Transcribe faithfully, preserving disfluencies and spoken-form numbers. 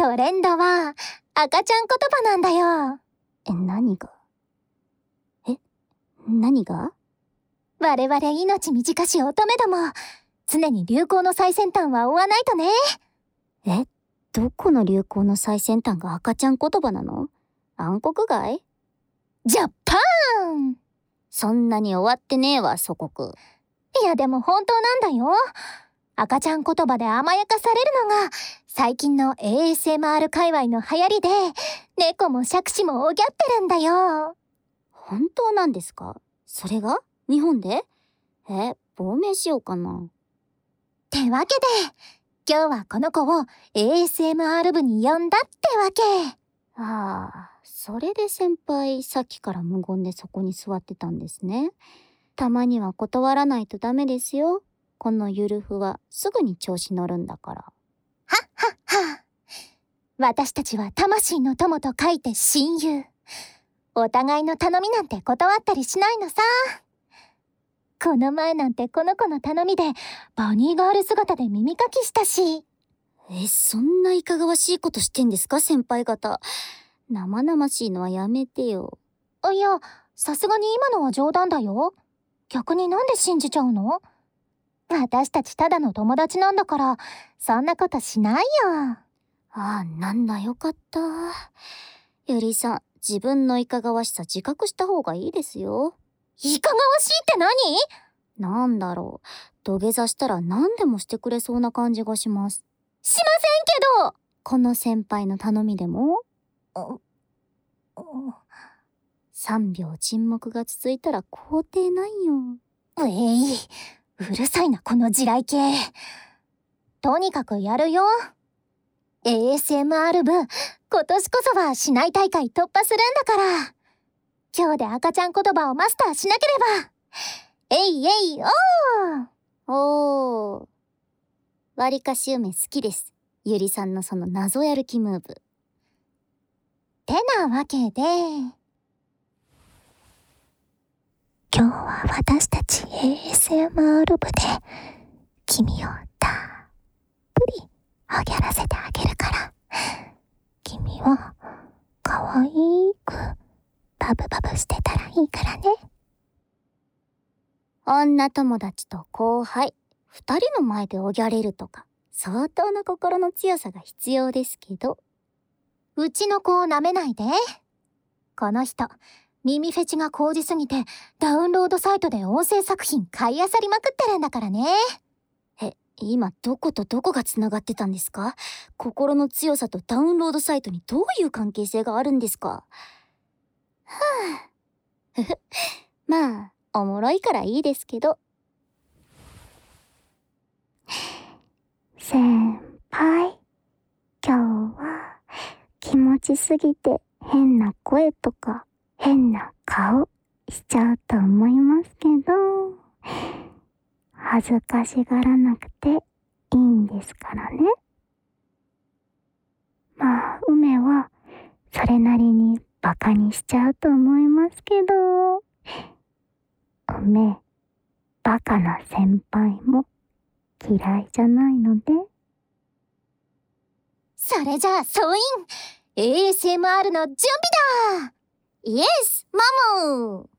トレンドは赤ちゃん言葉なんだよ。 え、何がえ、何が我々命短し乙女ども、常に流行の最先端は追わないとね。 え、どこの流行の最先端が赤ちゃん言葉なの？暗黒街？ ジャパン！ そんなに終わってねえわ、祖国。 いやでも本当なんだよ。赤ちゃん言葉で甘やかされるのが最近の エーエスエムアール 界隈の流行りで、猫も杓子もおぎゃってるんだよ。 本当なんですか？それが日本で？え、亡命しようかな。 ってわけで、今日はこの子を エーエスエムアール 部に呼んだってわけ。 ああ、それで先輩さっきから無言でそこに座ってたんですね。たまには断らないとダメですよ。このゆるふはすぐに調子乗るんだから。 はっはっは。私たちは魂の友と書いて親友。お互いの頼みなんて断ったりしないのさ。この前なんてこの子の頼みでバニーガール姿で耳かきしたし。 え、そんないかがわしいことしてんですか、先輩方。生々しいのはやめてよ。 いや、さすがに今のは冗談だよ。逆になんで信じちゃうの？私たちただの友達なんだから、そんなことしないよ。 ああ、なんだよかった。ゆりさん、自分のいかがわしさ自覚した方がいいですよ。 いかがわしいって何？ なんだろう。土下座したら何でもしてくれそうな感じがします。 しませんけど！ この先輩の頼みでも？さんびょう沈黙が続いたら肯定ないよ。 うえい、うるさいなこの地雷系。とにかくやるよ。エーエスエムアール 部、今年こそは市内大会突破するんだから。今日で赤ちゃん言葉をマスターしなければ。えいえいおー。 おー。わりかし梅好きです。ゆりさんのその謎やる気ムーブ。 てなわけで、今日は私たち エーエスエムアール 部で君をたっぷりおぎゃらせてあげるから、君はかわいくバブバブしてたらいいからね。 女友達と後輩、二人の前でおぎゃれるとか、相当な心の強さが必要ですけど。 うちの子を舐めないで。この人、耳フェチが高じすぎて、ダウンロードサイトで音声作品買い漁りまくってるんだからね。 え、今どことどこがつながってたんですか？心の強さとダウンロードサイトにどういう関係性があるんですか？はぁ。ふふ。まあ、おもろいからいいですけど。先輩、今日は気持ちすぎて変な声とか変な顔しちゃうと思いますけど、恥ずかしがらなくていいんですからね。まあ、梅はそれなりにバカにしちゃうと思いますけど、梅、バカな先輩も嫌いじゃないので。 それじゃあ、総員 エーエスエムアール の準備だ！ イエス、マモー！